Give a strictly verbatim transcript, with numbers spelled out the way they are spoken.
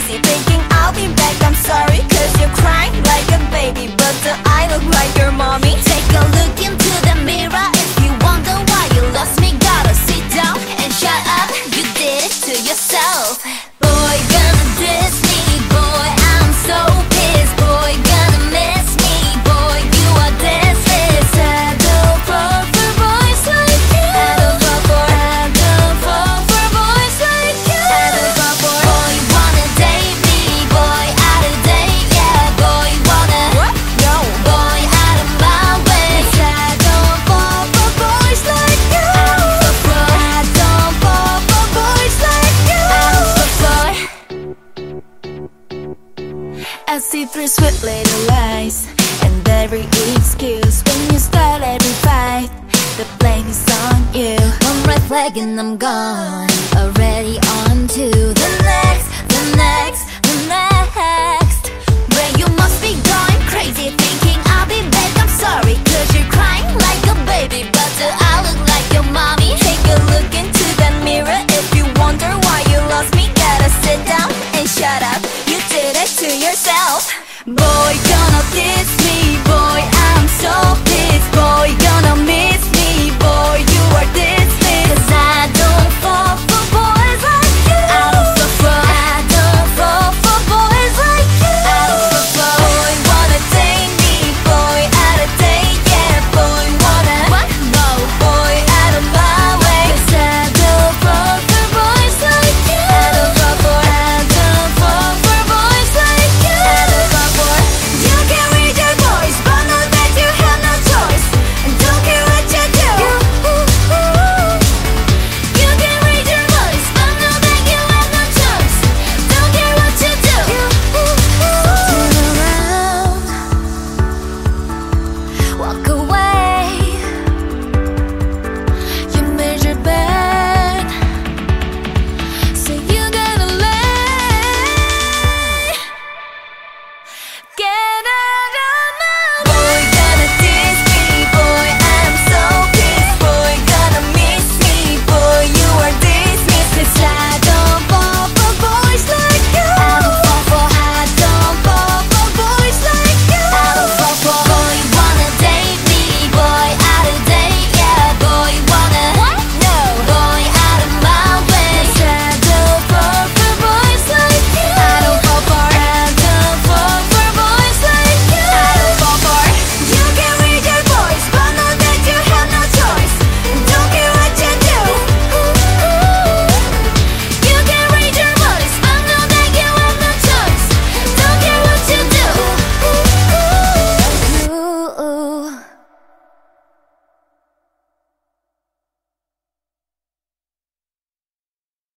crazy, thinking I'll be back. I'm sorry, cause you're crying like a baby, but do I look like your mommy? Take a look into the mirror if you wonder why you lost me. Gotta sit down and shut up, you did it to yourself. Boy, gonna diss me, boy, I'm so pissed. Boy, gonna miss me, boy, you are dismissed. I don't fall for boys like you. I don't fall for, I don't fall for boys like you. I don't fall for, boy, wanna date me, boy, out of date, yeah. Boy, wanna, what? No, boy, out of my way. I don't fall for boys like you. I don't fall for, I don't fall for boys like you. I don't fall for. I see through sweet little lies and every excuse. When you start every fight, the blame is on you. One red flag and I'm gone, already on two.